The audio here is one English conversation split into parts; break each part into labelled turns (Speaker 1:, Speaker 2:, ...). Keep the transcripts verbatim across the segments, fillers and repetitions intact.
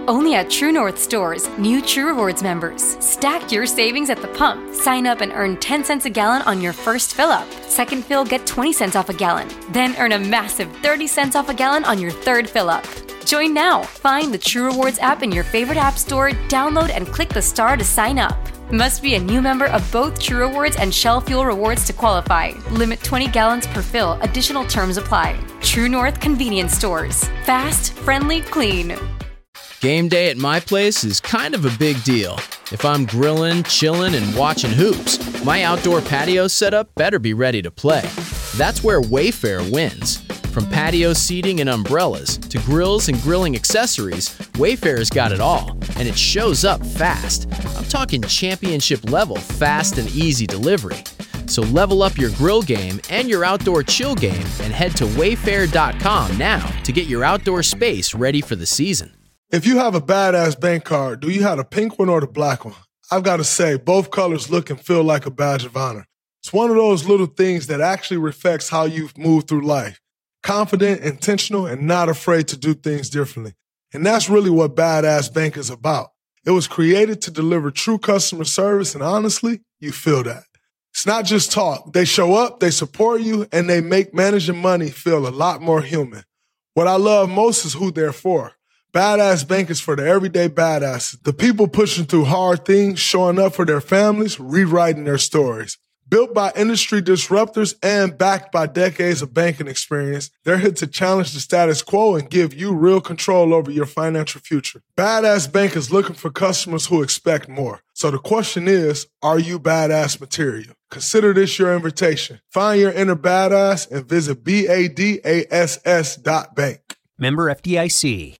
Speaker 1: Only at True North stores, new True Rewards members. Stack your savings at the pump. Sign up and earn ten cents a gallon on your first fill-up. Second fill, get twenty cents off a gallon. Then earn a massive thirty cents off a gallon on your third fill-up. Join now. Find the True Rewards app in your favorite app store, download and click the star to sign up. Must be a new member of both True Rewards and Shell Fuel Rewards to qualify. Limit twenty gallons per fill. Additional terms apply. True North Convenience Stores. Fast, friendly, clean.
Speaker 2: Game day at my place is kind of a big deal. If I'm grilling, chilling, and watching hoops, my outdoor patio setup better be ready to play. That's where Wayfair wins. From patio seating and umbrellas to grills and grilling accessories, Wayfair's got it all, and it shows up fast. I'm talking championship level fast and easy delivery. So level up your grill game and your outdoor chill game and head to wayfair dot com now to get your outdoor space ready for the season.
Speaker 3: If you have a badass bank card, do you have the pink one or the black one? I've got to say, both colors look and feel like a badge of honor. It's one of those little things that actually reflects how you've moved through life. Confident, intentional, and not afraid to do things differently. And that's really what Badass Bank is about. It was created to deliver true customer service, and honestly, you feel that. It's not just talk. They show up, they support you, and they make managing money feel a lot more human. What I love most is who they're for. Badass Bank is for the everyday badasses, the people pushing through hard things, showing up for their families, rewriting their stories. Built by industry disruptors and backed by decades of banking experience, they're here to challenge the status quo and give you real control over your financial future. Badass Bank is looking for customers who expect more. So the question is, are you badass material? Consider this your invitation. Find your inner badass and visit B A D A S S dot bank.
Speaker 4: Member F D I C.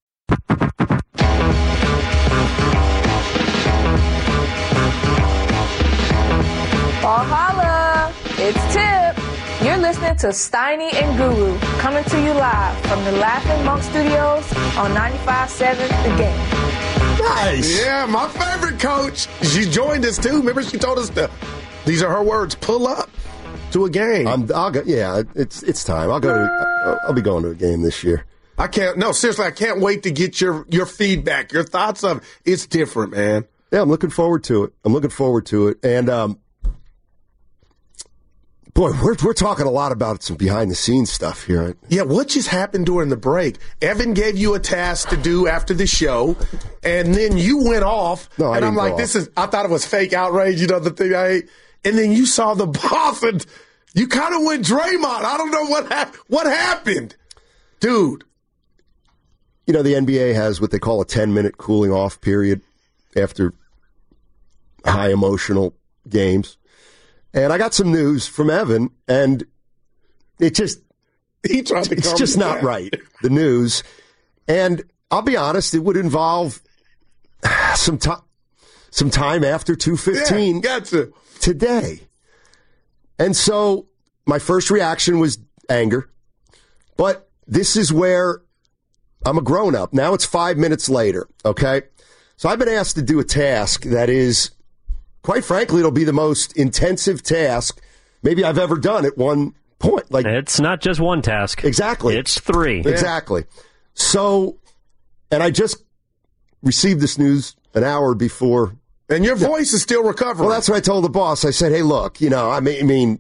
Speaker 5: Oh, holla! It's Tip. You're listening to Steiny and Guru, coming to you live from the Laughing Monk Studios on ninety-five point seven The Game.
Speaker 6: Nice. Yeah, my favorite coach. She joined us too. Remember, she told us to. These are her words. Pull up to a game.
Speaker 7: I'm, I'll go. Yeah, it's it's time. I'll go. To, I'll be going to a game this year.
Speaker 6: I can't. No, seriously, I can't wait to get your your feedback, your thoughts of it. It's different, man.
Speaker 7: Yeah, I'm looking forward to it. I'm looking forward to it, and um. Boy, we're we're talking a lot about some behind-the-scenes stuff here.
Speaker 6: Yeah, what just happened during the break? Evan gave you a task to do after the show, and then you went off.
Speaker 7: No, I
Speaker 6: and I'm
Speaker 7: didn't
Speaker 6: like,
Speaker 7: go
Speaker 6: this
Speaker 7: off.
Speaker 6: is, I thought it was fake outrage, you know, the thing I hate. And then you saw the boss, and you kind of went Draymond. I don't know what ha- what happened. Dude.
Speaker 7: You know, the N B A has what they call a ten-minute cooling-off period after high-emotional games. And I got some news from Evan, and it just
Speaker 6: he tried to
Speaker 7: it's just not
Speaker 6: down.
Speaker 7: right, the news. And I'll be honest, it would involve some time some time after two fifteen
Speaker 6: yeah, gotcha.
Speaker 7: today. And so my first reaction was anger. But this is where I'm a grown-up. Now it's five minutes later, okay? So I've been asked to do a task that is, quite frankly, it'll be the most intensive task maybe I've ever done at one point. Like,
Speaker 8: it's not just one task.
Speaker 7: Exactly.
Speaker 8: It's three.
Speaker 7: Exactly. So, and I just received this news an hour before.
Speaker 6: And your voice is still recovering.
Speaker 7: Well, that's what I told the boss. I said, hey, look, you know, I mean, I mean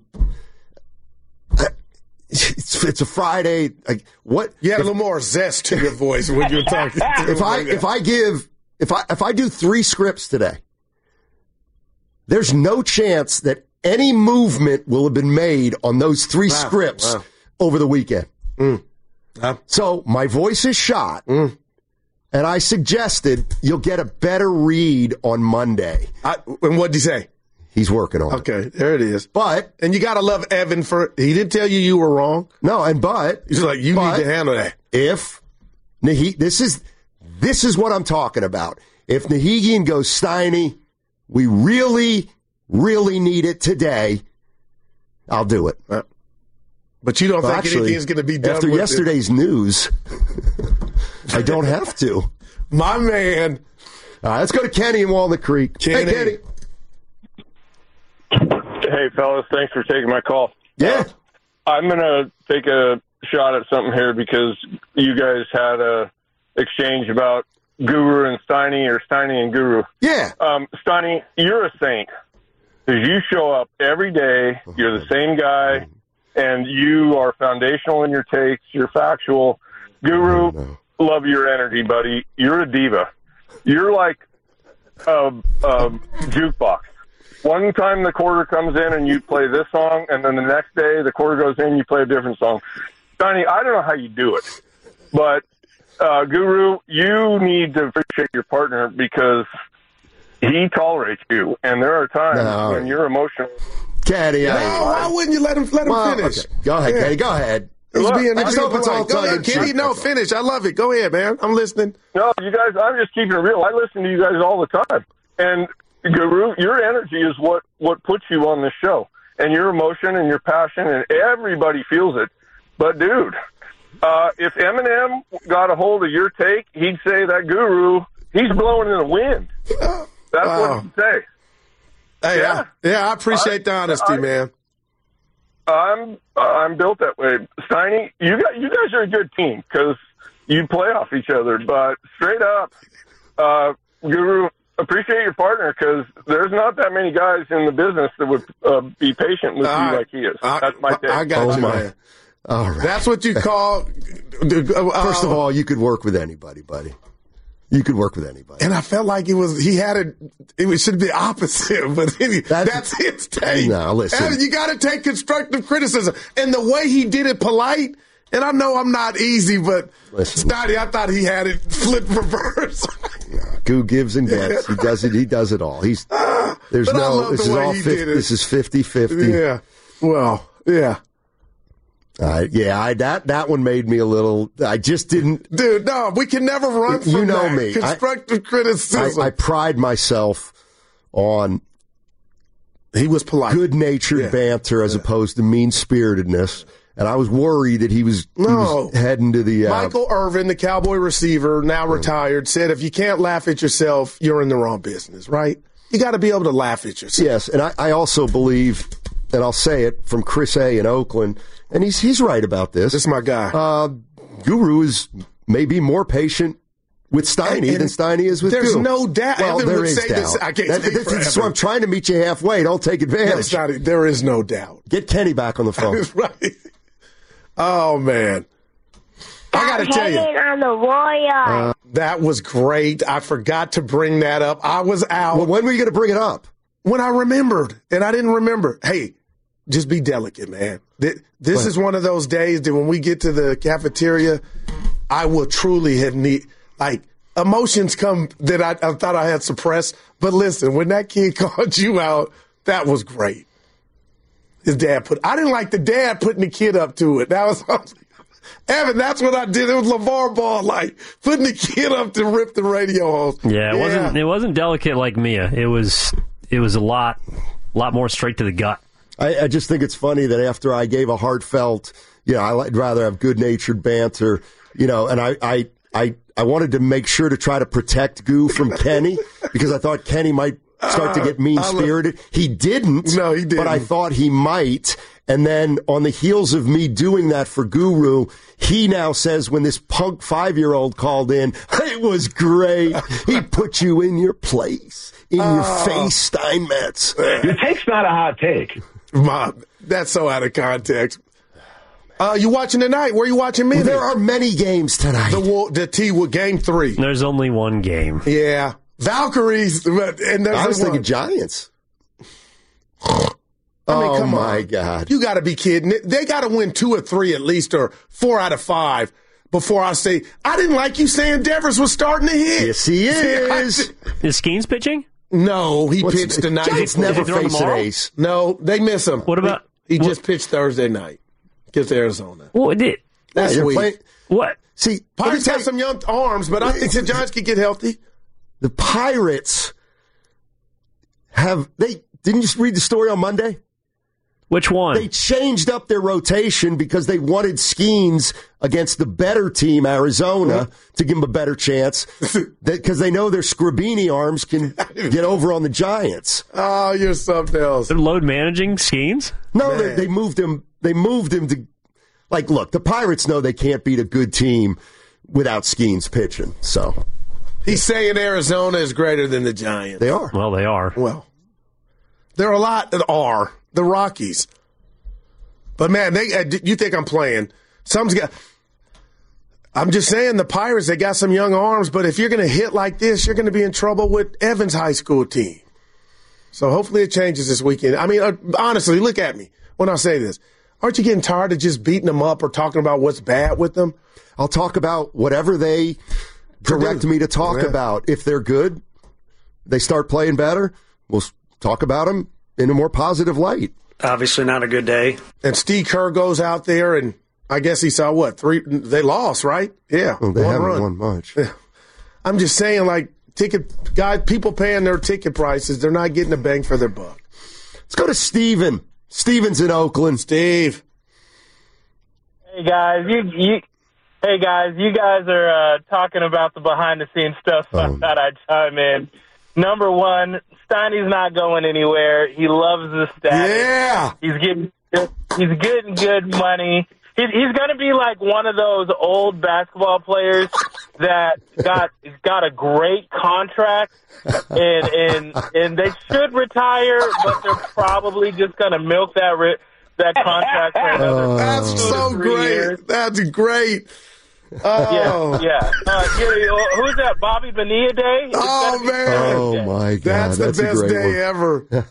Speaker 7: it's, it's a Friday. Like, what?
Speaker 6: You had
Speaker 7: if,
Speaker 6: a little more zest to your voice when you were talking.
Speaker 7: If I, if I give, if I, if I do three scripts today, there's no chance that any movement will have been made on those three wow, scripts wow. over the weekend.
Speaker 6: Mm. Yeah.
Speaker 7: So my voice is shot,
Speaker 6: mm.
Speaker 7: and I suggested you'll get a better read on Monday.
Speaker 6: I, and what'd he say?
Speaker 7: He's working on
Speaker 6: okay,
Speaker 7: it.
Speaker 6: Okay, there it is.
Speaker 7: But
Speaker 6: and you got to love Evan for he didn't tell you you were wrong.
Speaker 7: No, and but
Speaker 6: he's like you need to handle that.
Speaker 7: If Nahi, this is this is what I'm talking about. If Nahigian goes Steiny, we really, really need it today. I'll do it.
Speaker 6: Uh, but you don't well, think actually, anything's going to be done
Speaker 7: after
Speaker 6: with
Speaker 7: yesterday's
Speaker 6: it.
Speaker 7: news? I don't have to.
Speaker 6: My man.
Speaker 7: All right, let's go to Kenny in Walnut Creek.
Speaker 6: Kenny.
Speaker 7: Hey, Kenny.
Speaker 9: Hey, fellas, thanks for taking my call.
Speaker 7: Yeah.
Speaker 9: Uh, I'm going to take a shot at something here because you guys had a exchange about Guru and Steiny or Steiny and Guru.
Speaker 6: Yeah.
Speaker 9: Um, Steiny, you're a saint. Because you show up every day, you're the same guy, and you are foundational in your takes, you're factual. Guru, love your energy, buddy. You're a diva. You're like a, a jukebox. One time the quarter comes in and you play this song, and then the next day the quarter goes in, you play a different song. Steiny, I don't know how you do it, but uh, Guru, you need to appreciate your partner because he tolerates you, and there are times no. when you're emotional.
Speaker 7: Caddy,
Speaker 6: no,
Speaker 7: I,
Speaker 6: why wouldn't you let him let him
Speaker 7: well,
Speaker 6: finish?
Speaker 7: Okay. Go ahead, yeah. Caddy. Go ahead.
Speaker 6: He's
Speaker 9: Look,
Speaker 6: being,
Speaker 7: I just hope it's all
Speaker 6: Go ahead, Kitty. No, finish. I love it. Go ahead, man. I'm listening.
Speaker 9: No, you guys, I'm just keeping it real. I listen to you guys all the time. And, Guru, your energy is what, what puts you on this show. And your emotion and your passion, and everybody feels it. But, dude, uh, if Eminem got a hold of your take, he'd say that Guru, he's blowing in the wind. That's wow. what he'd say.
Speaker 6: Hey,
Speaker 9: yeah.
Speaker 6: I, yeah, I appreciate I, the honesty,
Speaker 9: I,
Speaker 6: man.
Speaker 9: I'm I'm built that way. Steiny, you got you guys are a good team because you play off each other. But straight up, uh, Guru, appreciate your partner because there's not that many guys in the business that would uh, be patient with
Speaker 6: I,
Speaker 9: you like he is.
Speaker 6: I,
Speaker 9: That's my take.
Speaker 6: I got
Speaker 7: oh
Speaker 6: you,
Speaker 7: my.
Speaker 6: man.
Speaker 7: All right.
Speaker 6: That's what you call. Uh,
Speaker 7: First of all, you could work with anybody, buddy. You could work with anybody.
Speaker 6: And I felt like it was, he had it, it should be opposite, but anyway, that's, that's his take.
Speaker 7: No, listen.
Speaker 6: And you got to take constructive criticism. And the way he did it polite, and I know I'm not easy, but Steiny, I thought he had it flipped reverse.
Speaker 7: Yeah, Goo gives and gets. He does it, he does it all. He's, there's
Speaker 6: but
Speaker 7: no, this is all fifty, this is fifty-fifty.
Speaker 6: Yeah. Well, yeah.
Speaker 7: Uh, yeah, I, that that one made me a little. I just didn't,
Speaker 6: dude. No, we can never run from
Speaker 7: you know
Speaker 6: that.
Speaker 7: me.
Speaker 6: Constructive
Speaker 7: I,
Speaker 6: criticism.
Speaker 7: I, I pride myself on.
Speaker 6: He was polite,
Speaker 7: good-natured
Speaker 6: yeah.
Speaker 7: banter as yeah. opposed to mean-spiritedness, and I was worried that he was,
Speaker 6: no.
Speaker 7: he was heading to the. Uh,
Speaker 6: Michael Irvin, the Cowboy receiver, now retired, said if you can't laugh at yourself, you're in the wrong business. Right? You got to be able to laugh at yourself.
Speaker 7: Yes, and I, I also believe, and I'll say it from Chris A. in Oakland. And he's he's right about this.
Speaker 6: This is my guy.
Speaker 7: Uh, Guru is maybe more patient with Steiny and, and than Steiny is with
Speaker 6: There's
Speaker 7: Guru.
Speaker 6: no doubt.
Speaker 7: Well,
Speaker 6: Evan
Speaker 7: there
Speaker 6: would
Speaker 7: is
Speaker 6: say
Speaker 7: doubt.
Speaker 6: This, I can't
Speaker 7: that,
Speaker 6: speak
Speaker 7: that,
Speaker 6: for
Speaker 7: that's why I'm trying to meet you halfway. Don't take advantage.
Speaker 6: No, Steiny, there is no doubt.
Speaker 7: Get Kenny back on the phone.
Speaker 6: Right. Oh, man. I got to tell you.
Speaker 8: On the Warriors.
Speaker 6: Uh, that was great. I forgot to bring that up. I was out.
Speaker 7: Well, when were you going to bring it up?
Speaker 6: When I remembered, and I didn't remember. Hey, just be delicate, man. This is one of those days that when we get to the cafeteria, I will truly have need like emotions come that I, I thought I had suppressed. But listen, when that kid called you out, that was great. His dad put. I didn't like the dad putting the kid up to it. That was. Evan, that's what I did. It was LeVar Ball, like putting the kid up to rip the radio host.
Speaker 10: Yeah, it
Speaker 6: yeah.
Speaker 10: wasn't. It wasn't delicate like Mia. It was. It was a lot, lot more straight to the gut.
Speaker 7: I, I just think it's funny that after I gave a heartfelt, you know, I'd rather have good-natured banter, you know, and I, I, I, I wanted to make sure to try to protect Goo from Kenny because I thought Kenny might start to get mean-spirited. He didn't.
Speaker 6: No, he didn't.
Speaker 7: But I thought he might. And then on the heels of me doing that for Guru, he now says when this punk five-year-old called in, it was great. He put you in your place, in your uh, face, Steinmetz.
Speaker 11: Your take's not a hot take.
Speaker 6: Mom, that's so out of context. Uh, you watching tonight? Where are you watching me?
Speaker 7: Well, there are many games tonight.
Speaker 6: The, the T with game three.
Speaker 10: There's only one game.
Speaker 6: Yeah. Valkyries. And
Speaker 7: I was thinking
Speaker 6: one.
Speaker 7: Giants.
Speaker 6: I mean,
Speaker 7: oh,
Speaker 6: come
Speaker 7: my
Speaker 6: on.
Speaker 7: God.
Speaker 6: You got to be kidding. They got to win two or three at least, or four out of five before I say, I didn't like you saying Devers was starting to hit.
Speaker 7: Yes, he is.
Speaker 10: Is Skeens pitching?
Speaker 6: No, he
Speaker 7: What's
Speaker 6: pitched
Speaker 7: the,
Speaker 6: tonight.
Speaker 7: Giants never face an ace.
Speaker 6: No, they miss him.
Speaker 10: What about?
Speaker 6: He, he
Speaker 10: what,
Speaker 6: just pitched Thursday night against Arizona.
Speaker 10: What did?
Speaker 6: That's
Speaker 7: yeah,
Speaker 6: weak.
Speaker 7: Playing,
Speaker 10: what?
Speaker 7: See,
Speaker 6: Pirates have some young arms, but I think the Giants could get healthy.
Speaker 7: The Pirates have, they, didn't you read the story on Monday?
Speaker 10: Which one?
Speaker 7: They changed up their rotation because they wanted Skeens against the better team, Arizona, to give them a better chance. Because they know their Scribini arms can get over on the Giants.
Speaker 6: Oh, you're something else.
Speaker 10: They're load managing Skeens?
Speaker 7: No, they, they moved him. They moved him to, like, look, the Pirates know they can't beat a good team without Skeens pitching. So
Speaker 6: He's saying Arizona is greater than the Giants.
Speaker 7: They are.
Speaker 10: Well, they are.
Speaker 6: Well, there are a lot that are. The Rockies. But, man, they, you think I'm playing. Some's got – I'm just saying the Pirates, they got some young arms, but if you're going to hit like this, you're going to be in trouble with Evans' high school team. So hopefully it changes this weekend. I mean, uh, honestly, look at me when I say this. Aren't you getting tired of just beating them up or talking about what's bad with them?
Speaker 7: I'll talk about whatever they direct me to talk yeah. about. If they're good, they start playing better, we'll talk about them in a more positive light.
Speaker 8: Obviously not a good day.
Speaker 6: And Steve Kerr goes out there, and I guess he saw what? Three? They lost, right? Yeah.
Speaker 7: Well, they
Speaker 6: one
Speaker 7: haven't
Speaker 6: run.
Speaker 7: won much.
Speaker 6: Yeah. I'm just saying, like, ticket guys, people paying their ticket prices, they're not getting a bang for their buck.
Speaker 7: Let's go to Steven. Steven's in Oakland. Steve.
Speaker 12: Hey, guys. You, you, hey, guys. You guys are uh, talking about the behind-the-scenes stuff, so oh. I thought I'd chime in. Number one, Steiny's not going anywhere. He loves the status.
Speaker 6: Yeah.
Speaker 12: He's getting he's getting good money. He, he's going to be like one of those old basketball players that got got a great contract, and and and they should retire, but they're probably just going to milk that re- that contract for another.
Speaker 6: Uh, that's
Speaker 12: two
Speaker 6: so
Speaker 12: to three
Speaker 6: great.
Speaker 12: Years.
Speaker 6: That's great. Oh.
Speaker 12: Yeah, yeah. Uh, who's that? Bobby Bonilla Day?
Speaker 6: Oh, man.
Speaker 7: Oh, my God.
Speaker 6: That's,
Speaker 7: That's
Speaker 6: the best day
Speaker 7: one.
Speaker 6: ever.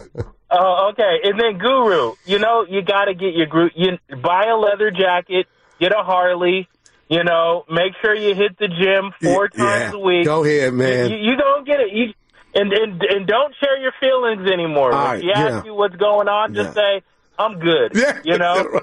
Speaker 12: Oh, okay. And then Guru, you know, you got to get your group. You buy a leather jacket, get a Harley, you know, make sure you hit the gym four
Speaker 6: yeah.
Speaker 12: times a week.
Speaker 6: Go ahead, man.
Speaker 12: You, you don't get it. You, and, and and don't share your feelings anymore.
Speaker 6: All
Speaker 12: If
Speaker 6: right,
Speaker 12: you ask
Speaker 6: yeah.
Speaker 12: you what's going on, just
Speaker 6: Yeah.
Speaker 12: say, I'm good.
Speaker 6: Yeah.
Speaker 12: You know?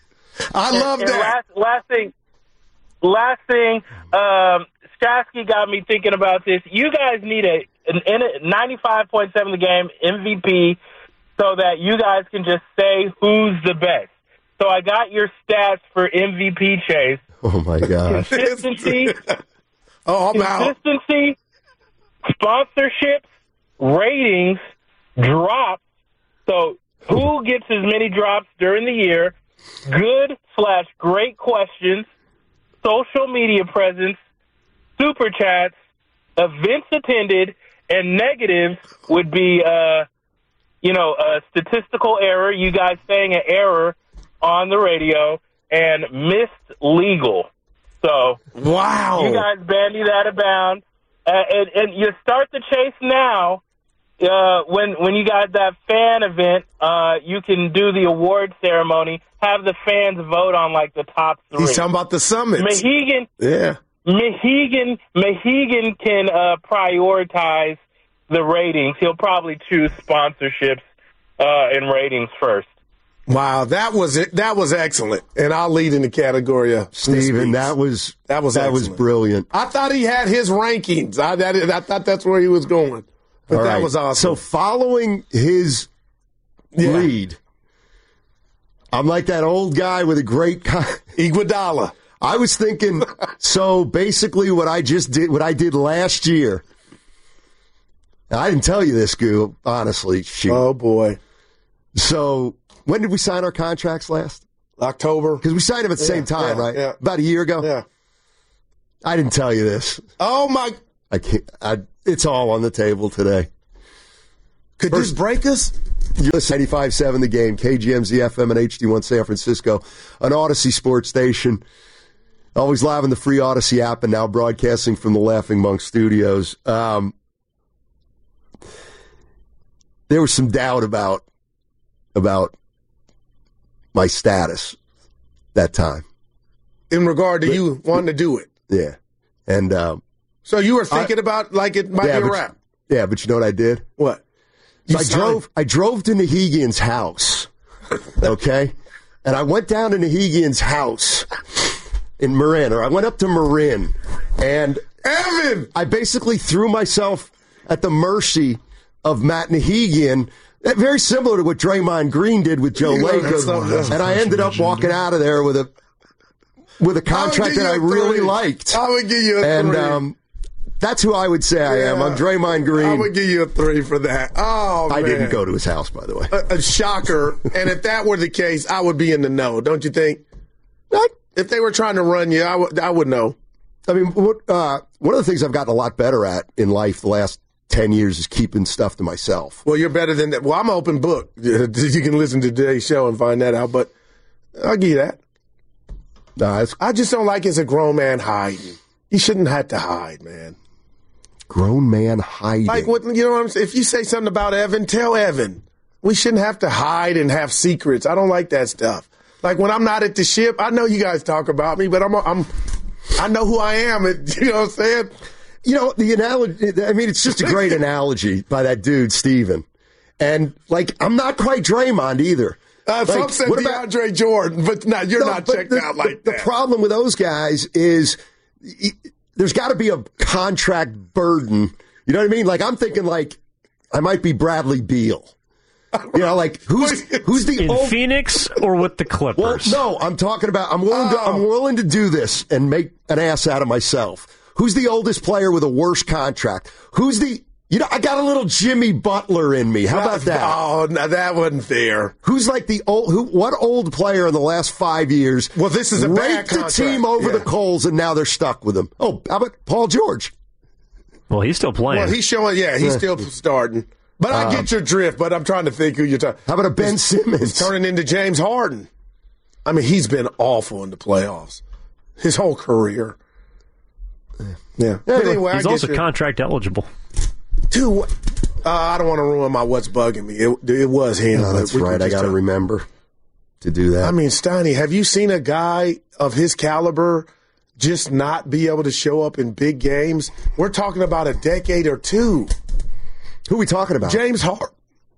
Speaker 6: I love
Speaker 12: and, and
Speaker 6: that.
Speaker 12: Last, last thing. Last thing, um, Strasky got me thinking about this. You guys need a an, an ninety-five point seven the game M V P so that you guys can just say who's the best. So I got your stats for M V P, Chase.
Speaker 7: Oh, my gosh.
Speaker 12: Consistency.
Speaker 6: oh, I'm out.
Speaker 12: Consistency, sponsorships, ratings, drops. So who gets as many drops during the year? Good slash great questions. Social media presence, super chats, events attended, and negatives would be, uh, you know, a statistical error, you guys saying an error on the radio, and missed legal. So,
Speaker 6: wow,
Speaker 12: you guys bandy that about, uh, and, and you start the chase now. Uh, when when you got that fan event, uh, you can do the award ceremony. Have the fans vote on like the top three.
Speaker 6: He's talking about the summits.
Speaker 12: Mahegan,
Speaker 6: yeah.
Speaker 12: Mahegan, Mahegan can uh, prioritize the ratings. He'll probably choose sponsorships uh, and ratings first.
Speaker 6: Wow, that was it. That was excellent, and I'll lead in the category of
Speaker 7: Steven. That was
Speaker 6: that was
Speaker 7: that
Speaker 6: excellent.
Speaker 7: was brilliant.
Speaker 6: I thought he had his rankings. I that, I thought that's where he was going. But
Speaker 7: All
Speaker 6: that
Speaker 7: right.
Speaker 6: was awesome.
Speaker 7: So following his
Speaker 6: yeah.
Speaker 7: lead, I'm like that old guy with a great con-
Speaker 6: Iguodala.
Speaker 7: I was thinking. So basically, what I just did, what I did last year. I didn't tell you this, Goo. Honestly, shoot.
Speaker 6: Oh boy.
Speaker 7: So when did we sign our contracts last?
Speaker 6: October.
Speaker 7: Because we signed them at the
Speaker 6: yeah,
Speaker 7: same time,
Speaker 6: yeah,
Speaker 7: right?
Speaker 6: Yeah.
Speaker 7: About a year ago.
Speaker 6: Yeah.
Speaker 7: I didn't tell you this.
Speaker 6: Oh my.
Speaker 7: I can't. I, it's all on the table today.
Speaker 6: Could First, this break us?
Speaker 7: You listen to ninety-five point seven The Game, K G M Z F M and H D one San Francisco, an Odyssey sports station. Always live on the free Odyssey app and now broadcasting from the Laughing Monk Studios. Um, there was some doubt about about my status that time.
Speaker 6: In regard to
Speaker 7: but,
Speaker 6: you wanting to do it?
Speaker 7: Yeah. And um,
Speaker 6: so you were thinking I, about like it might
Speaker 7: yeah,
Speaker 6: be a
Speaker 7: but,
Speaker 6: wrap.
Speaker 7: Yeah, but you know what I did?
Speaker 6: What?
Speaker 7: So I drove I drove to Nahegan's house, okay? And I went down to Nahegan's house in Marin, or I went up to Marin, and
Speaker 6: Evan!
Speaker 7: I basically threw myself at the mercy of Matt Nahegan, very similar to what Draymond Green did with Joe Lacob, and I ended up walking out of there with a with a contract that I really liked.
Speaker 6: I would give you a
Speaker 7: and,
Speaker 6: three.
Speaker 7: Um, That's who I would say I am. I'm Draymond Green.
Speaker 6: I would give you a three for that. Oh,
Speaker 7: I
Speaker 6: man.
Speaker 7: didn't go to his house, by the way.
Speaker 6: A, a shocker. And if that were the case, I would be in the know, don't you think? If they were trying to run you, I would, I would know.
Speaker 7: I mean, what uh, one of the things I've gotten a lot better at in life the last ten years is keeping stuff to myself.
Speaker 6: Well, you're better than that. Well, I'm an open book. You can listen to today's show and find that out, but I'll give you that.
Speaker 7: Nah,
Speaker 6: I just don't like as a grown man hiding. You shouldn't have to hide, man.
Speaker 7: Grown man hiding.
Speaker 6: Like, what, you know what I'm saying? If you say something about Evan, tell Evan. We shouldn't have to hide and have secrets. I don't like that stuff. Like, when I'm not at the ship, I know you guys talk about me, but I'm, I'm, I know who I am. You know what I'm saying?
Speaker 7: You know, the analogy, I mean, it's just a great analogy by that dude, Steven. And, like, I'm not quite Draymond either.
Speaker 6: Uh,
Speaker 7: like,
Speaker 6: some said DeAndre about, Jordan, but no, you're no, not checked
Speaker 7: the,
Speaker 6: out like
Speaker 7: the,
Speaker 6: that.
Speaker 7: The problem with those guys is there's got to be a contract burden. You know what I mean? Like, I'm thinking, like, I might be Bradley Beal. You know, like, who's who's the
Speaker 10: in
Speaker 7: old...
Speaker 10: Phoenix or with the Clippers?
Speaker 7: Well, no, I'm talking about, I'm willing, oh. to, I'm willing to do this and make an ass out of myself. Who's the oldest player with a worse contract? Who's the, you know, I got a little Jimmy Butler in me. How about that?
Speaker 6: Oh, no, that wasn't fair.
Speaker 7: Who's like the old, who, what old player in the last five years?
Speaker 6: Well, this is a bad
Speaker 7: contract. The team over yeah. the coals and now they're stuck with him. Oh, how about Paul George?
Speaker 10: Well, he's still playing.
Speaker 6: Well, he's showing, yeah, he's still starting. But I get your drift, but I'm trying to think who you're talking.
Speaker 7: How about a Ben
Speaker 6: he's,
Speaker 7: Simmons?
Speaker 6: He's turning into James Harden. I mean, he's been awful in the playoffs his whole career. Yeah. But anyway,
Speaker 10: he's
Speaker 6: I
Speaker 10: also
Speaker 6: your,
Speaker 10: contract eligible.
Speaker 6: Dude, uh, I don't want to ruin my what's bugging me. It, it was him.
Speaker 7: No, that's right. I got to remember to do that.
Speaker 6: I mean, Steiny, have you seen a guy of his caliber just not be able to show up in big games? We're talking about a decade or two.
Speaker 7: Who are we talking about?
Speaker 6: James Harden.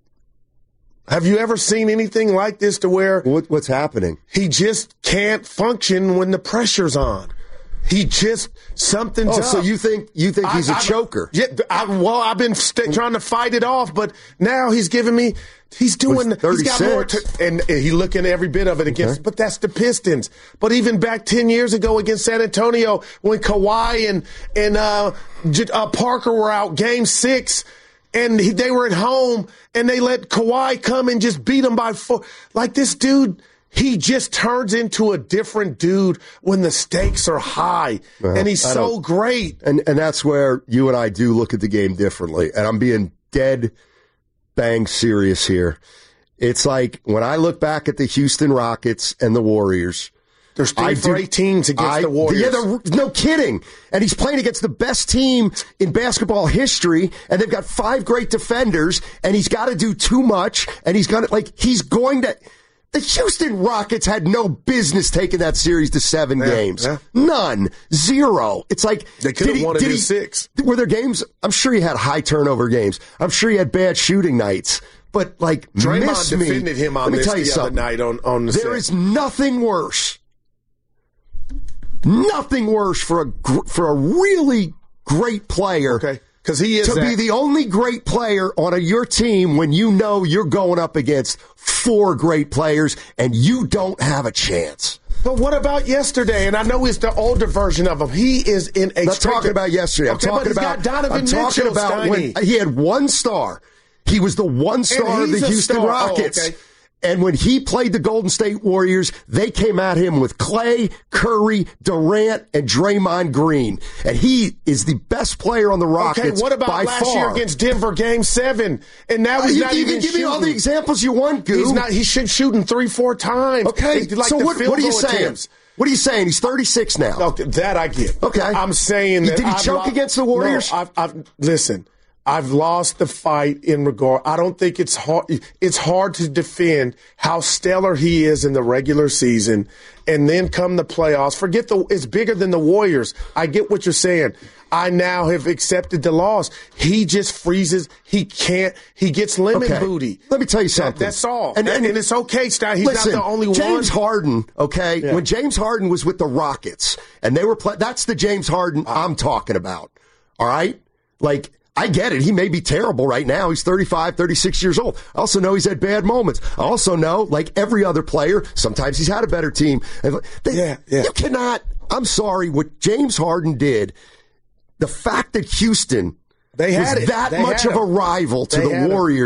Speaker 6: Have you ever seen anything like this to where
Speaker 7: what, what's happening?
Speaker 6: He just can't function when the pressure's on. He just something's
Speaker 7: oh,
Speaker 6: up.
Speaker 7: So you think you think he's
Speaker 6: I,
Speaker 7: a
Speaker 6: I,
Speaker 7: choker?
Speaker 6: Yeah. I, well, I've been st- trying to fight it off, but now he's giving me. He's doing. He's got more, to, and, and he's looking at every bit of it against. Okay. But that's the Pistons. But even back ten years ago against San Antonio, when Kawhi and and uh, uh, Parker were out, Game Six. And he, they were at home, and they let Kawhi come and just beat him by four. Like, this dude, he just turns into a different dude when the stakes are high, well, and he's so great.
Speaker 7: And and that's where you and I do look at the game differently. And I'm being dead bang serious here. It's like when I look back at the Houston Rockets and the Warriors,
Speaker 6: there's three for eight teams against
Speaker 7: I,
Speaker 6: the Warriors.
Speaker 7: Yeah, no kidding. And he's playing against the best team in basketball history, and they've got five great defenders, and he's got to do too much, and he's going to, like, he's going to. The Houston Rockets had no business taking that series to seven yeah, games. Yeah. None. Zero. It's like.
Speaker 6: They could have won it in six.
Speaker 7: Were there games? I'm sure he had high turnover games. I'm sure he had bad shooting nights. But, like,
Speaker 6: Draymond
Speaker 7: miss me.
Speaker 6: defended him on this the
Speaker 7: something.
Speaker 6: other night on, on the
Speaker 7: There set. Is nothing worse. Nothing worse for a for a really great player
Speaker 6: okay. Because he is
Speaker 7: to
Speaker 6: that.
Speaker 7: be the only great player on a, your team when you know you're going up against four great players and you don't have a chance.
Speaker 6: But what about yesterday? And I know it's the older version of him. He is in a.
Speaker 7: I'm not talking about yesterday. I'm
Speaker 6: okay,
Speaker 7: talking
Speaker 6: but
Speaker 7: about
Speaker 6: got Donovan
Speaker 7: I'm talking
Speaker 6: Mitchell,
Speaker 7: about
Speaker 6: when
Speaker 7: he had one star. He was the one star of the Houston
Speaker 6: star.
Speaker 7: Rockets.
Speaker 6: Oh, okay.
Speaker 7: And when he played the Golden State Warriors, they came at him with Clay, Curry, Durant, and Draymond Green. And he is the best player on the Rockets.
Speaker 6: Okay, what about
Speaker 7: by
Speaker 6: last
Speaker 7: far.
Speaker 6: year against Denver, Game Seven? And now he's
Speaker 7: uh, you
Speaker 6: not
Speaker 7: can
Speaker 6: even
Speaker 7: give
Speaker 6: shooting.
Speaker 7: me all the examples you want, Goo.
Speaker 6: He's not. He's shooting three, four times.
Speaker 7: Okay,
Speaker 6: like
Speaker 7: so what, what are you saying?
Speaker 6: Attempts.
Speaker 7: What are you saying? He's thirty-six now.
Speaker 6: Okay, that I get.
Speaker 7: Okay,
Speaker 6: I'm saying that.
Speaker 7: Did he
Speaker 6: I've
Speaker 7: choke
Speaker 6: lo-
Speaker 7: against the Warriors?
Speaker 6: No, I've, I've, listen. I've lost the fight in regard. I don't think it's hard. It's hard to defend how stellar he is in the regular season, and then come the playoffs. Forget the. It's bigger than the Warriors. I get what you're saying. I now have accepted the loss. He just freezes. He can't. He gets lemon
Speaker 7: okay.
Speaker 6: booty.
Speaker 7: Let me tell you something.
Speaker 6: That, that's all.
Speaker 7: And, and,
Speaker 6: and it's okay, Stein. He's
Speaker 7: listen,
Speaker 6: not the only
Speaker 7: James
Speaker 6: one.
Speaker 7: James Harden. Okay,
Speaker 6: yeah.
Speaker 7: when James Harden was with the Rockets and they were playing, that's the James Harden I'm talking about. All right, like. I get it. He may be terrible right now. He's thirty-five, thirty-six years old. I also know he's had bad moments. I also know, like every other player, sometimes he's had a better team. They,
Speaker 6: yeah, yeah.
Speaker 7: You cannot, I'm sorry, what James Harden did, the fact that Houston
Speaker 6: they had
Speaker 7: was
Speaker 6: it.
Speaker 7: that
Speaker 6: they
Speaker 7: much of a rival to
Speaker 6: they
Speaker 7: the Warriors,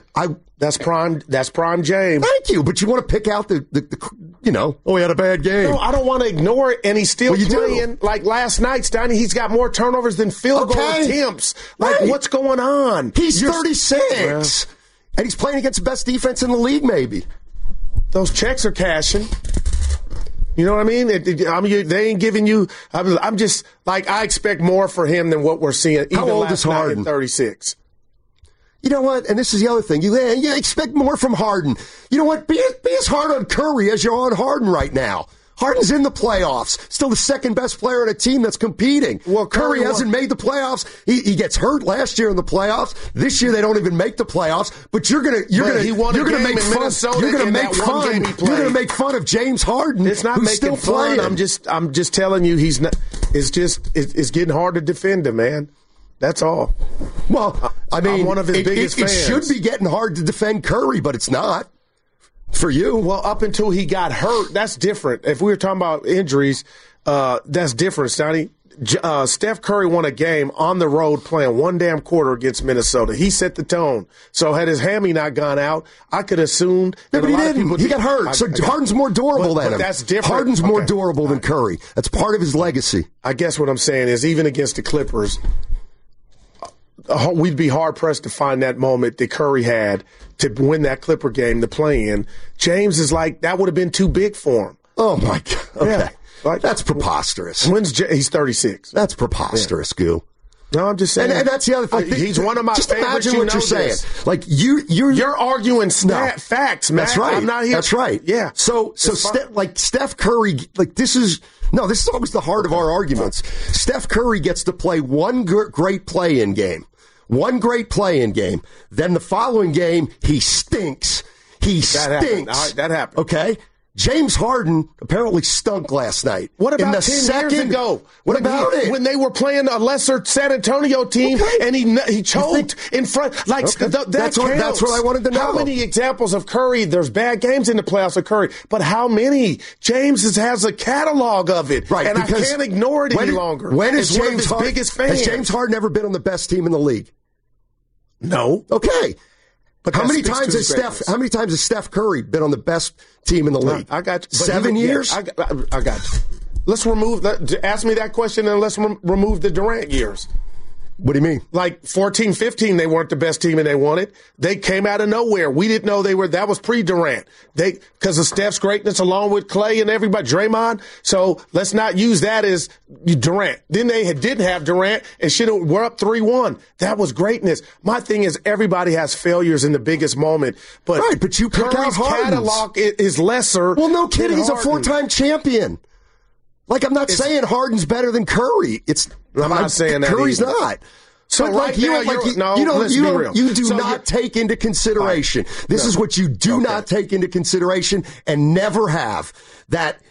Speaker 7: I
Speaker 6: that's prime. That's prime James.
Speaker 7: Thank you, but you want to pick out the, the, the you know, oh, he had a bad game.
Speaker 6: No, I don't want to ignore it, and he's still
Speaker 7: well,
Speaker 6: playing. Do. Like last night, Steiny, he's got more turnovers than field
Speaker 7: okay.
Speaker 6: goal attempts. Like,
Speaker 7: right.
Speaker 6: what's going on?
Speaker 7: He's
Speaker 6: You're,
Speaker 7: thirty-six, yeah. and he's playing against the best defense in the league, maybe.
Speaker 6: Those checks are cashing. You know what I mean? It, it, I mean, they ain't giving you. I'm, I'm just like I expect more for him than what we're seeing. Even
Speaker 7: How old
Speaker 6: last
Speaker 7: is Harden?
Speaker 6: Night at thirty-six.
Speaker 7: You know what? And this is the other thing. You, you expect more from Harden. You know what? Be, be as hard on Curry as you're on Harden right now. Harden's in the playoffs. Still the second best player on a team that's competing. Well, Curry, Curry hasn't made the playoffs. He, he gets hurt last year in the playoffs. This year they don't even make the playoffs. But you're gonna you're
Speaker 6: but
Speaker 7: gonna you're gonna make fun. You're gonna make fun. You're gonna make fun of James Harden.
Speaker 6: It's not
Speaker 7: who's
Speaker 6: making
Speaker 7: still
Speaker 6: fun.
Speaker 7: Playing.
Speaker 6: I'm just I'm just telling you he's not. It's just it's, it's getting hard to defend him, man. That's all.
Speaker 7: Well, I mean,
Speaker 6: I'm one of his
Speaker 7: it,
Speaker 6: biggest
Speaker 7: it, it
Speaker 6: fans.
Speaker 7: should be getting hard to defend Curry, but it's not. For you.
Speaker 6: Well, up until he got hurt, that's different. If we were talking about injuries, uh, that's different, Sonny. Uh, Steph Curry won a game on the road playing one damn quarter against Minnesota. He set the tone. So had his hammy not gone out, I could assume.
Speaker 7: No, but he didn't. He got hurt. I, so I, Harden's more durable
Speaker 6: but,
Speaker 7: than
Speaker 6: but
Speaker 7: him.
Speaker 6: That's different.
Speaker 7: Harden's
Speaker 6: okay.
Speaker 7: more durable than Curry. That's part of his legacy.
Speaker 6: I guess what I'm saying is even against the Clippers, we'd be hard-pressed to find that moment that Curry had to win that Clipper game, the play-in. James is like, that would have been too big for him.
Speaker 7: Oh, my God. Okay.
Speaker 6: Yeah. Like,
Speaker 7: that's preposterous.
Speaker 6: When's J- He's thirty-six.
Speaker 7: That's preposterous, yeah. Goo.
Speaker 6: No, I'm just saying.
Speaker 7: And, and that's the other thing.
Speaker 6: I, he's one of my
Speaker 7: just
Speaker 6: favorites.
Speaker 7: Imagine
Speaker 6: you
Speaker 7: what
Speaker 6: know
Speaker 7: you're saying.
Speaker 6: This.
Speaker 7: Like, you, you're...
Speaker 6: You're arguing stat, no, facts, man.
Speaker 7: That's right.
Speaker 6: I'm not here.
Speaker 7: That's right.
Speaker 6: Yeah.
Speaker 7: So, so Ste- like, Steph Curry, like, this is... No, this is always the heart of our arguments. Steph Curry gets to play one g- great play-in game. One great play-in game. Then the following game, he stinks. He
Speaker 6: that
Speaker 7: stinks.
Speaker 6: Happened. All right, that happened.
Speaker 7: Okay? James Harden apparently stunk last night.
Speaker 6: What about
Speaker 7: in the
Speaker 6: ten
Speaker 7: second,
Speaker 6: years ago?
Speaker 7: What
Speaker 6: when
Speaker 7: about
Speaker 6: he,
Speaker 7: it?
Speaker 6: When they were playing a lesser San Antonio team okay. and he he choked in front. Like
Speaker 7: okay.
Speaker 6: th- that
Speaker 7: that's, what, that's what I wanted to know.
Speaker 6: How many examples of Curry? There's bad games in the playoffs of Curry, but how many? James is, has a catalog of it,
Speaker 7: right?
Speaker 6: And I can't ignore it any
Speaker 7: when,
Speaker 6: longer.
Speaker 7: When is
Speaker 6: James
Speaker 7: one of his
Speaker 6: Harden, biggest fans?
Speaker 7: Has James Harden ever been on the best team in the league?
Speaker 6: No.
Speaker 7: Okay.
Speaker 6: But
Speaker 7: how many times has Steph? How many times has Steph Curry been on the best team in the league?
Speaker 6: I got you.
Speaker 7: Seven
Speaker 6: he,
Speaker 7: years.
Speaker 6: Yeah, I, got, I got you. Let's remove that. Ask me that question, and let's re- remove the Durant years.
Speaker 7: What do you mean?
Speaker 6: Like fourteen, fifteen, they weren't the best team and they won it. They came out of nowhere. We didn't know they were. That was pre-Durant. They because of Steph's greatness, along with Clay and everybody, Draymond. So let's not use that as Durant. Then they had, didn't have Durant and shit. We're up three one. That was greatness. My thing is, everybody has failures in the biggest moment, but
Speaker 7: right. But you pick
Speaker 6: Curry's
Speaker 7: out
Speaker 6: catalog is lesser.
Speaker 7: Well, no kidding. He's
Speaker 6: Harden.
Speaker 7: a four-time champion. Like, I'm not it's, saying Harden's better than Curry. It's
Speaker 6: I'm not I'm, saying that
Speaker 7: Curry's
Speaker 6: either.
Speaker 7: not.
Speaker 6: So
Speaker 7: but
Speaker 6: right
Speaker 7: like you,
Speaker 6: now,
Speaker 7: like you,
Speaker 6: no,
Speaker 7: you don't,
Speaker 6: let's
Speaker 7: you,
Speaker 6: be
Speaker 7: don't
Speaker 6: real.
Speaker 7: you do
Speaker 6: so
Speaker 7: not take into consideration. Right. This
Speaker 6: no.
Speaker 7: is what you do
Speaker 6: okay.
Speaker 7: not take into consideration and never have. That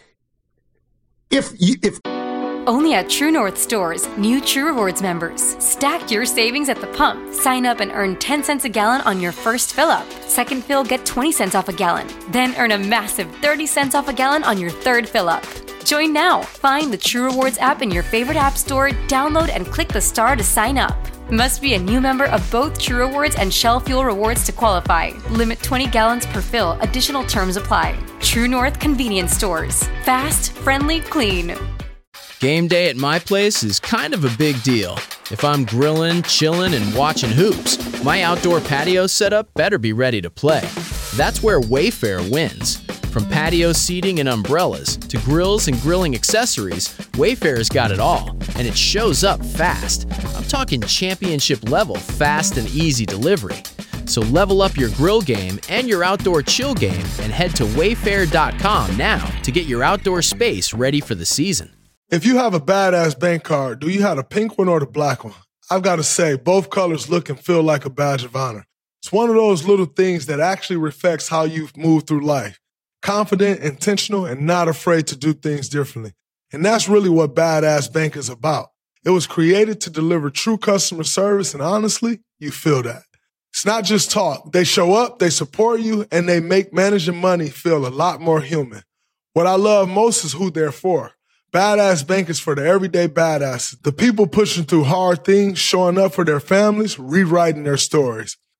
Speaker 7: if you, if
Speaker 1: only at True North stores, new True Rewards members. Stack your savings at the pump. Sign up and earn ten cents a gallon on your first fill-up. Second fill, get twenty cents off a gallon. Then earn a massive thirty cents off a gallon on your third fill-up. Join now. Find the True Rewards app in your favorite app store, download and click the star to sign up. Must be a new member of both True Rewards and Shell Fuel Rewards to qualify. Limit twenty gallons per fill. Additional terms apply. True North Convenience Stores. Fast, friendly, clean.
Speaker 2: Game day at my place is kind of a big deal. If I'm grilling, chilling, and watching hoops, my outdoor patio setup better be ready to play. That's where Wayfair wins. From patio seating and umbrellas to grills and grilling accessories, Wayfair's got it all, and it shows up fast. I'm talking championship level fast and easy delivery. So level up your grill game and your outdoor chill game and head to wayfair dot com now to get your outdoor space ready for the season.
Speaker 3: If you have a badass bank card, do you have the pink one or the black one? I've got to say, both colors look and feel like a badge of honor. It's one of those little things that actually reflects how you've moved through life. Confident, intentional, and not afraid to do things differently. And that's really what Badass Bank is about. It was created to deliver true customer service, and honestly, you feel that. It's not just talk. They show up, they support you, and they make managing money feel a lot more human. What I love most is who they're for. Badass Bank is for the everyday badasses, the people pushing through hard things, showing up for their families, rewriting their stories.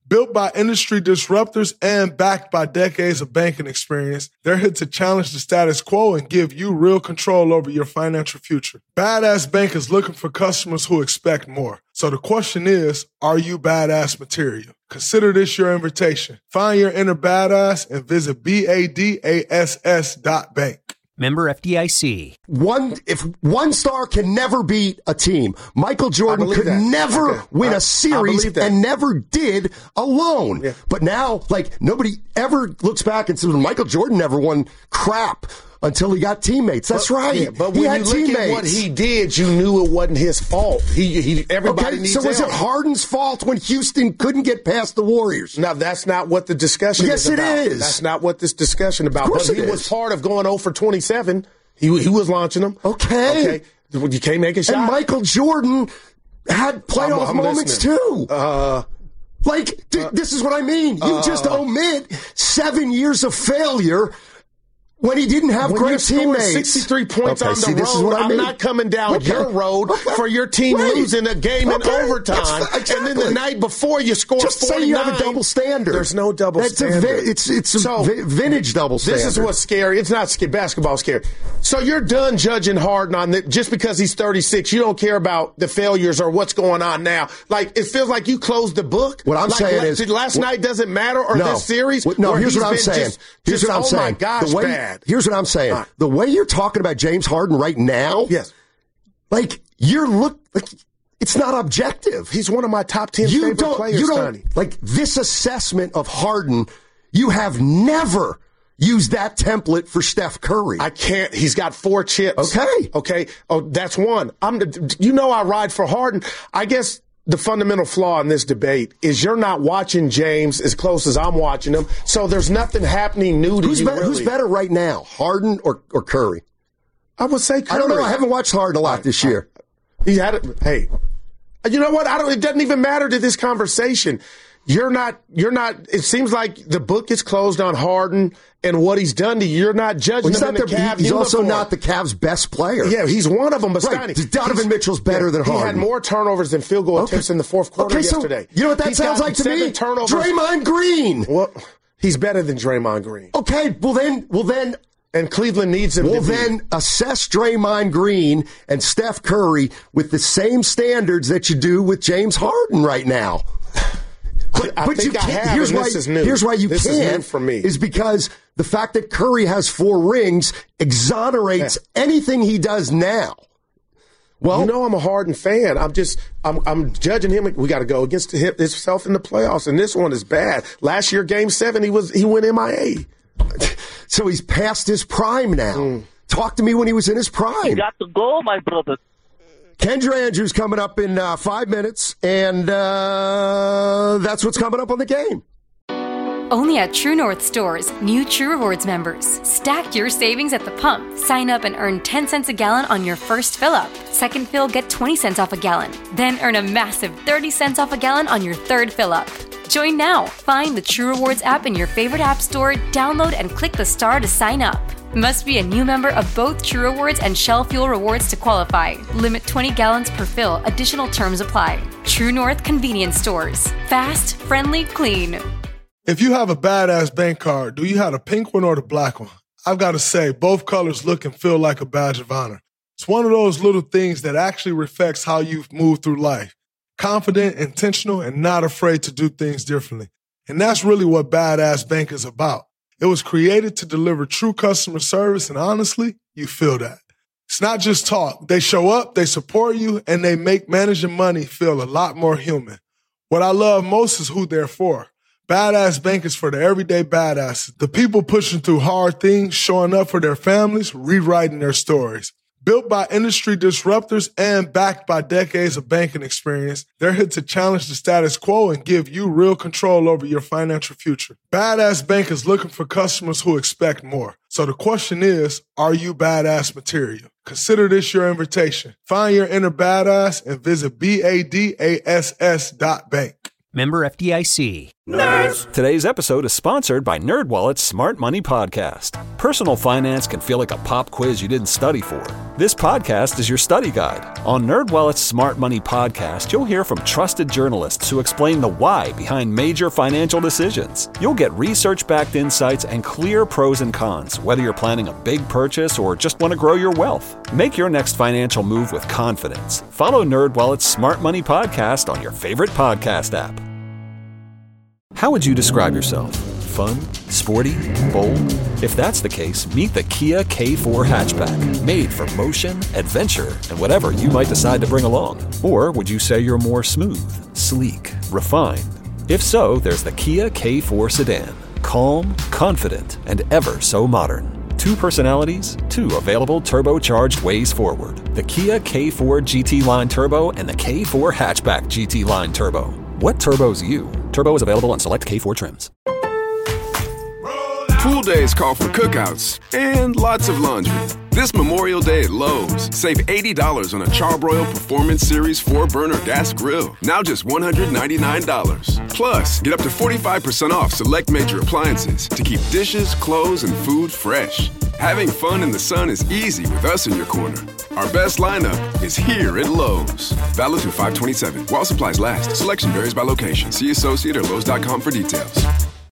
Speaker 3: Built by industry disruptors and backed by decades of banking experience, they're here to challenge the status quo and give you real control over your financial future. Badass Bank is looking for customers who expect more. So the question is, are you badass material? Consider this your invitation. Find your inner badass and visit B A D A S S dot bank.
Speaker 4: Member F D I C.
Speaker 7: One, if one star can never beat a team, Michael Jordan could
Speaker 6: that.
Speaker 7: never
Speaker 6: Okay.
Speaker 7: win
Speaker 6: I-
Speaker 7: a series
Speaker 6: I
Speaker 7: and never did alone.
Speaker 6: Yeah.
Speaker 7: But now, like, nobody ever looks back and says, Michael Jordan never won crap until he got teammates. That's
Speaker 6: But-
Speaker 7: right.
Speaker 6: yeah, but
Speaker 7: he
Speaker 6: when
Speaker 7: had
Speaker 6: you look
Speaker 7: teammates.
Speaker 6: at what he did, you knew it wasn't his fault. He, he everybody
Speaker 7: Okay,
Speaker 6: needs
Speaker 7: so was
Speaker 6: help.
Speaker 7: it Harden's fault when Houston couldn't get past the Warriors?
Speaker 6: Now, that's not what the discussion
Speaker 7: Yes,
Speaker 6: is
Speaker 7: it
Speaker 6: about.
Speaker 7: is.
Speaker 6: That's not what this discussion about.
Speaker 7: Of course
Speaker 6: But
Speaker 7: it
Speaker 6: he was
Speaker 7: is.
Speaker 6: part of going oh for twenty-seven. He, he was launching them.
Speaker 7: Okay.
Speaker 6: Okay. You can't make a shot.
Speaker 7: And Michael Jordan had playoff
Speaker 6: I'm- I'm
Speaker 7: moments
Speaker 6: listening.
Speaker 7: too.
Speaker 6: Uh,
Speaker 7: Like, d- this is what I mean. You
Speaker 6: uh,
Speaker 7: just omit seven years of failure when he didn't have
Speaker 6: when
Speaker 7: great
Speaker 6: you're scoring
Speaker 7: teammates.
Speaker 6: sixty-three points
Speaker 7: Okay,
Speaker 6: on the
Speaker 7: see,
Speaker 6: road,
Speaker 7: this is what I
Speaker 6: I'm
Speaker 7: mean.
Speaker 6: not coming down
Speaker 7: Okay.
Speaker 6: your road
Speaker 7: Okay.
Speaker 6: for your team
Speaker 7: Right.
Speaker 6: losing a game
Speaker 7: Okay.
Speaker 6: in overtime.
Speaker 7: That's-
Speaker 6: And then the
Speaker 7: exactly.
Speaker 6: night before you score
Speaker 7: Just
Speaker 6: forty-nine.
Speaker 7: say you have a double standard.
Speaker 6: There's no double
Speaker 7: That's
Speaker 6: standard.
Speaker 7: A vi- it's it's a
Speaker 6: So,
Speaker 7: vi- vintage double standard.
Speaker 6: This is what's scary. It's not scary. Basketball's scary. So you're done judging Harden on the, just because he's thirty-six. You don't care about the failures or what's going on now. Like, it feels like you closed the book.
Speaker 7: What I'm
Speaker 6: like,
Speaker 7: saying
Speaker 6: like,
Speaker 7: is-
Speaker 6: did last
Speaker 7: what-
Speaker 6: night doesn't matter or
Speaker 7: no.
Speaker 6: this series.
Speaker 7: What- No,
Speaker 6: where
Speaker 7: here's
Speaker 6: he's
Speaker 7: what I'm
Speaker 6: been
Speaker 7: saying.
Speaker 6: Just,
Speaker 7: here's
Speaker 6: just,
Speaker 7: what I'm
Speaker 6: oh
Speaker 7: saying.
Speaker 6: my gosh,
Speaker 7: the way,
Speaker 6: bad.
Speaker 7: Here's what I'm saying.
Speaker 6: Right.
Speaker 7: The way you're talking about James Harden right now,
Speaker 6: Yes.
Speaker 7: like you're look like it's not objective.
Speaker 6: He's one of my top ten
Speaker 7: you
Speaker 6: favorite
Speaker 7: don't,
Speaker 6: players,
Speaker 7: you don't,
Speaker 6: Steiny.
Speaker 7: like this assessment of Harden, you have never used that template for Steph Curry.
Speaker 6: I can't. He's got four chips.
Speaker 7: Okay.
Speaker 6: Okay. Oh, that's one. I'm. The, you know, I ride for Harden. I guess the fundamental flaw in this debate is you're not watching James as close as I'm watching him. So there's nothing happening new to
Speaker 7: who's,
Speaker 6: you.
Speaker 7: better,
Speaker 6: really.
Speaker 7: who's better right now, Harden or, or Curry?
Speaker 6: I would say Curry.
Speaker 7: I don't know. I haven't watched Harden a lot this year.
Speaker 6: He had it. Hey, you know what? I don't. It doesn't even matter to this conversation. You're not. You're not. It seems like the book is closed on Harden and what he's done to you. You're not judging
Speaker 7: Well, he's
Speaker 6: him
Speaker 7: not
Speaker 6: in the
Speaker 7: the,
Speaker 6: Cavs
Speaker 7: he's also
Speaker 6: uniform.
Speaker 7: not the Cavs' best player.
Speaker 6: Yeah, he's one of them. But
Speaker 7: Right.
Speaker 6: Steiny,
Speaker 7: Donovan
Speaker 6: he's-
Speaker 7: Mitchell's better
Speaker 6: yeah,
Speaker 7: than
Speaker 6: He had
Speaker 7: Harden.
Speaker 6: more turnovers than field goal
Speaker 7: Okay.
Speaker 6: attempts in the fourth quarter
Speaker 7: Okay, so
Speaker 6: yesterday.
Speaker 7: you know what that
Speaker 6: He's
Speaker 7: sounds
Speaker 6: got
Speaker 7: like to
Speaker 6: seven
Speaker 7: me?
Speaker 6: Turnovers.
Speaker 7: Draymond Green.
Speaker 6: Well, he's better than Draymond Green.
Speaker 7: Okay, well then, well then,
Speaker 6: And Cleveland needs him
Speaker 7: well
Speaker 6: to be.
Speaker 7: then, assess Draymond Green and Steph Curry with the same standards that you do with James Harden right now. But,
Speaker 6: I
Speaker 7: but
Speaker 6: think
Speaker 7: you
Speaker 6: I
Speaker 7: can't.
Speaker 6: have,
Speaker 7: here's
Speaker 6: and
Speaker 7: why.
Speaker 6: this is new.
Speaker 7: Here's why you
Speaker 6: This is
Speaker 7: can't.
Speaker 6: new for me.
Speaker 7: Is because the fact that Curry has four rings exonerates anything he does now. Well,
Speaker 6: You know I'm a Harden fan. I'm just I'm I'm judging him. We got to go against him, himself in the playoffs, and this one is bad. Last year, Game Seven, he was he went M I A.
Speaker 7: so he's past his prime now.
Speaker 6: Mm.
Speaker 7: Talk to me when he was in his prime.
Speaker 8: got to go, my brother.
Speaker 7: Kendra Andrews coming up in uh, five minutes, and uh, that's what's coming up on the game.
Speaker 1: Only at True North stores, new True Rewards members. Stack your savings at the pump. Sign up and earn ten cents a gallon on your first fill up. Second fill, get twenty cents off a gallon. Then earn a massive thirty cents off a gallon on your third fill up. Join now. Find the True Rewards app in your favorite app store, download and click the star to sign up. Must be a new member of both True Rewards and Shell Fuel Rewards to qualify. Limit twenty gallons per fill. Additional terms apply. True North Convenience Stores. Fast, friendly, clean.
Speaker 3: If you have a badass bank card, do you have the pink one or the black one? I've got to say, both colors look and feel like a badge of honor. It's one of those little things that actually reflects how you've moved through life. Confident, intentional, and not afraid to do things differently. And that's really what Badass Bank is about. It was created to deliver true customer service, and honestly, you feel that. It's not just talk. They show up, they support you, and they make managing money feel a lot more human. What I love most is who they're for. Badass Bank is for the everyday badasses, the people pushing through hard things, showing up for their families, rewriting their stories. Built by industry disruptors and backed by decades of banking experience, they're here to challenge the status quo and give you real control over your financial future. Badass Bank is looking for customers who expect more. So the question is, are you badass material? Consider this your invitation. Find your inner badass and visit B A D A S S dot bank.
Speaker 4: Member F D I C.
Speaker 8: Nerds! Today's episode is sponsored by NerdWallet's Smart Money Podcast. Personal finance can feel like a pop quiz you didn't study for. This podcast is your study guide. On NerdWallet's Smart Money Podcast, you'll hear from trusted journalists who explain the why behind major financial decisions. You'll get research-backed insights and clear pros and cons, whether you're planning a big purchase or just want to grow your wealth. Make your next financial move with confidence. Follow NerdWallet's Smart Money Podcast on your favorite podcast app. How would you describe yourself? Fun? Sporty? Bold? If that's the case, meet the Kia K four hatchback. Made for motion, adventure, and whatever you might decide to bring along. Or would you say you're more smooth, sleek, refined? If so, there's the Kia K four sedan. Calm, confident, and ever so modern. Two personalities, two available turbocharged ways forward. The Kia K four G T Line Turbo and the K four Hatchback G T Line Turbo. What turbo's you? Turbo is available on select K four trims.
Speaker 13: Pool days call for cookouts and lots of laundry. This Memorial Day at Lowe's, save eighty dollars on a Charbroil Performance Series four burner gas grill. Now just one hundred ninety-nine dollars. Plus, get up to forty-five percent off select major appliances to keep dishes, clothes, and food fresh. Having fun in the sun is easy with us in your corner. Our best lineup is here at Lowe's. Valid through five twenty-seven. While supplies last. Selection varies by location. See associate or Lowe's dot com for details.